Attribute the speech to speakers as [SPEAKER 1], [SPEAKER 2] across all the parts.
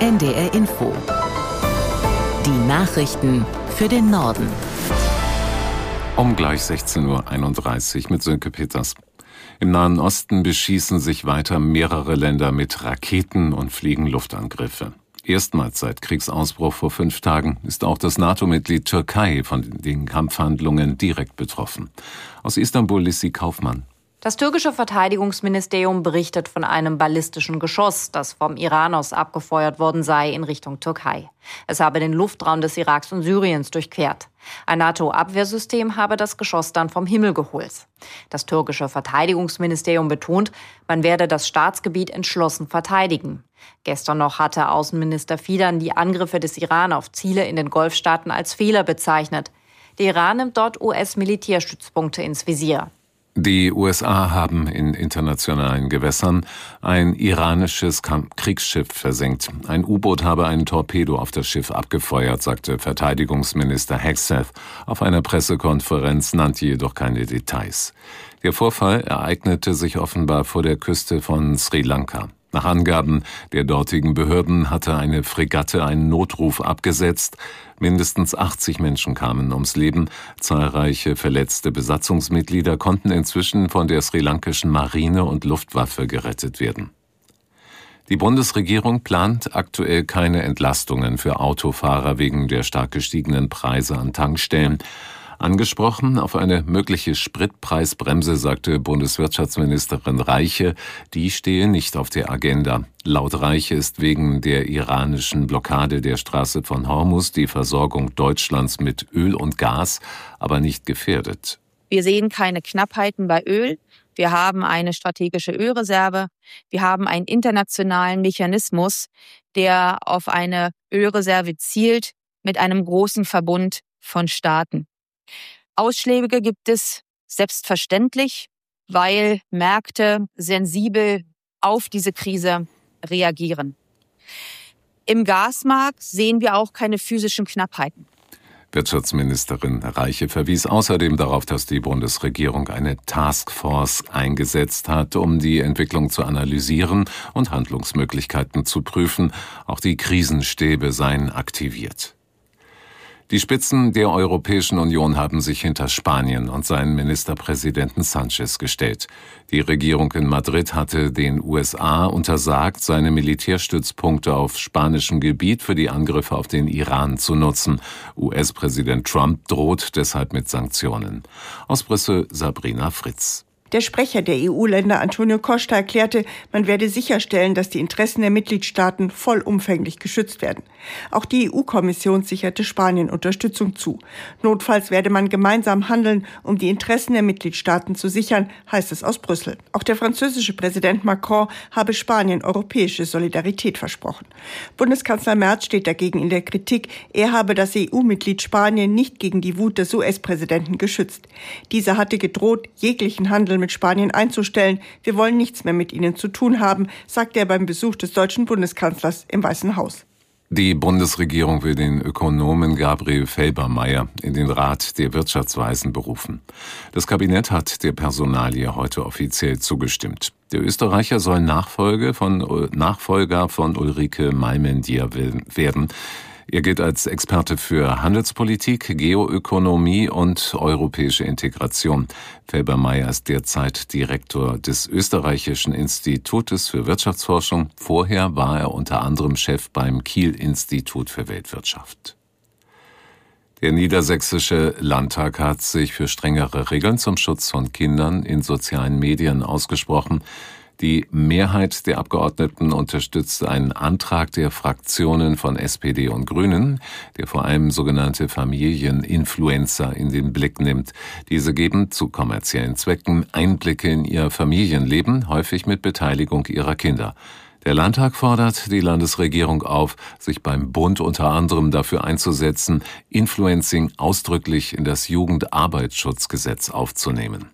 [SPEAKER 1] NDR Info. Die Nachrichten für den Norden.
[SPEAKER 2] Um gleich 16:31 Uhr mit Sönke Peters. Im Nahen Osten beschießen sich weiter mehrere Länder mit Raketen und fliegen Luftangriffe. Erstmals seit Kriegsausbruch vor 5 Tagen ist auch das NATO-Mitglied Türkei von den Kampfhandlungen direkt betroffen. Aus Istanbul Lissi Kaufmann.
[SPEAKER 3] Das türkische Verteidigungsministerium berichtet von einem ballistischen Geschoss, das vom Iran aus abgefeuert worden sei in Richtung Türkei. Es habe den Luftraum des Iraks und Syriens durchquert. Ein NATO-Abwehrsystem habe das Geschoss dann vom Himmel geholt. Das türkische Verteidigungsministerium betont, man werde das Staatsgebiet entschlossen verteidigen. Gestern noch hatte Außenminister Fidan die Angriffe des Iran auf Ziele in den Golfstaaten als Fehler bezeichnet. Der Iran nimmt dort US-Militärstützpunkte ins Visier.
[SPEAKER 2] Die USA haben in internationalen Gewässern ein iranisches Kriegsschiff versenkt. Ein U-Boot habe einen Torpedo auf das Schiff abgefeuert, sagte Verteidigungsminister Hegseth. Auf einer Pressekonferenz nannte jedoch keine Details. Der Vorfall ereignete sich offenbar vor der Küste von Sri Lanka. Nach Angaben der dortigen Behörden hatte eine Fregatte einen Notruf abgesetzt. Mindestens 80 Menschen kamen ums Leben. Zahlreiche verletzte Besatzungsmitglieder konnten inzwischen von der sri-lankischen Marine und Luftwaffe gerettet werden. Die Bundesregierung plant aktuell keine Entlastungen für Autofahrer wegen der stark gestiegenen Preise an Tankstellen. Angesprochen auf eine mögliche Spritpreisbremse sagte Bundeswirtschaftsministerin Reiche, die stehe nicht auf der Agenda. Laut Reiche ist wegen der iranischen Blockade der Straße von Hormuz die Versorgung Deutschlands mit Öl und Gas aber nicht gefährdet.
[SPEAKER 4] Wir sehen keine Knappheiten bei Öl. Wir haben eine strategische Ölreserve. Wir haben einen internationalen Mechanismus, der auf eine Ölreserve zielt mit einem großen Verbund von Staaten. Ausschläge gibt es selbstverständlich, weil Märkte sensibel auf diese Krise reagieren. Im Gasmarkt sehen wir auch keine physischen Knappheiten.
[SPEAKER 2] Wirtschaftsministerin Reiche verwies außerdem darauf, dass die Bundesregierung eine Taskforce eingesetzt hat, um die Entwicklung zu analysieren und Handlungsmöglichkeiten zu prüfen. Auch die Krisenstäbe seien aktiviert. Die Spitzen der Europäischen Union haben sich hinter Spanien und seinen Ministerpräsidenten Sánchez gestellt. Die Regierung in Madrid hatte den USA untersagt, seine Militärstützpunkte auf spanischem Gebiet für die Angriffe auf den Iran zu nutzen. US-Präsident Trump droht deshalb mit Sanktionen. Aus Brüssel Sabrina Fritz.
[SPEAKER 5] Der Sprecher der EU-Länder Antonio Costa erklärte, man werde sicherstellen, dass die Interessen der Mitgliedstaaten vollumfänglich geschützt werden. Auch die EU-Kommission sicherte Spanien Unterstützung zu. Notfalls werde man gemeinsam handeln, um die Interessen der Mitgliedstaaten zu sichern, heißt es aus Brüssel. Auch der französische Präsident Macron habe Spanien europäische Solidarität versprochen. Bundeskanzler Merz steht dagegen in der Kritik, er habe das EU-Mitglied Spanien nicht gegen die Wut des US-Präsidenten geschützt. Dieser hatte gedroht, jeglichen Handel mit Spanien einzustellen. Wir wollen nichts mehr mit ihnen zu tun haben, sagte er beim Besuch des deutschen Bundeskanzlers im Weißen Haus.
[SPEAKER 2] Die Bundesregierung will den Ökonomen Gabriel Felbermayr in den Rat der Wirtschaftsweisen berufen. Das Kabinett hat der Personalie heute offiziell zugestimmt. Der Österreicher soll Nachfolger von Ulrike Malmendier werden. Er gilt als Experte für Handelspolitik, Geoökonomie und europäische Integration. Felbermayr ist derzeit Direktor des Österreichischen Institutes für Wirtschaftsforschung. Vorher war er unter anderem Chef beim Kiel-Institut für Weltwirtschaft. Der Niedersächsische Landtag hat sich für strengere Regeln zum Schutz von Kindern in sozialen Medien ausgesprochen. Die Mehrheit der Abgeordneten unterstützt einen Antrag der Fraktionen von SPD und Grünen, der vor allem sogenannte Familieninfluencer in den Blick nimmt. Diese geben zu kommerziellen Zwecken Einblicke in ihr Familienleben, häufig mit Beteiligung ihrer Kinder. Der Landtag fordert die Landesregierung auf, sich beim Bund unter anderem dafür einzusetzen, Influencing ausdrücklich in das Jugendarbeitsschutzgesetz aufzunehmen.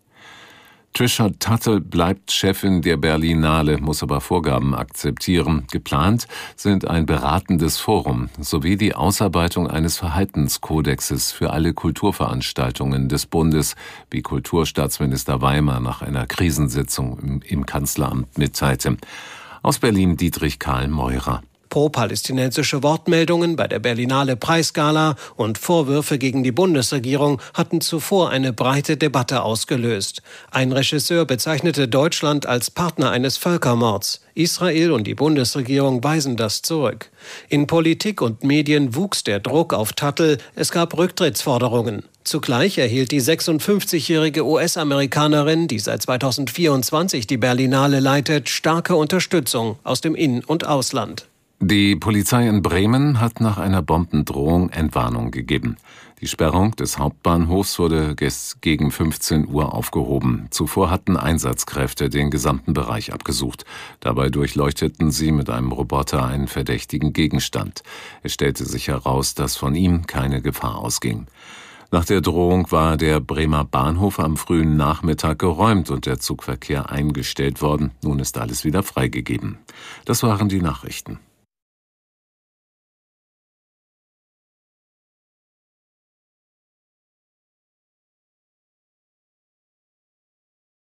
[SPEAKER 2] Trisha Tuttle bleibt Chefin der Berlinale, muss aber Vorgaben akzeptieren. Geplant sind ein beratendes Forum sowie die Ausarbeitung eines Verhaltenskodexes für alle Kulturveranstaltungen des Bundes, wie Kulturstaatsminister Weimer nach einer Krisensitzung im Kanzleramt mitteilte. Aus Berlin Dietrich Karl Meurer.
[SPEAKER 6] Pro-palästinensische Wortmeldungen bei der Berlinale Preisgala und Vorwürfe gegen die Bundesregierung hatten zuvor eine breite Debatte ausgelöst. Ein Regisseur bezeichnete Deutschland als Partner eines Völkermords. Israel und die Bundesregierung weisen das zurück. In Politik und Medien wuchs der Druck auf Tattl, es gab Rücktrittsforderungen. Zugleich erhielt die 56-jährige US-Amerikanerin, die seit 2024 die Berlinale leitet, starke Unterstützung aus dem In- und Ausland.
[SPEAKER 2] Die Polizei in Bremen hat nach einer Bombendrohung Entwarnung gegeben. Die Sperrung des Hauptbahnhofs wurde gegen 15 Uhr aufgehoben. Zuvor hatten Einsatzkräfte den gesamten Bereich abgesucht. Dabei durchleuchteten sie mit einem Roboter einen verdächtigen Gegenstand. Es stellte sich heraus, dass von ihm keine Gefahr ausging. Nach der Drohung war der Bremer Bahnhof am frühen Nachmittag geräumt und der Zugverkehr eingestellt worden. Nun ist alles wieder freigegeben. Das waren die Nachrichten.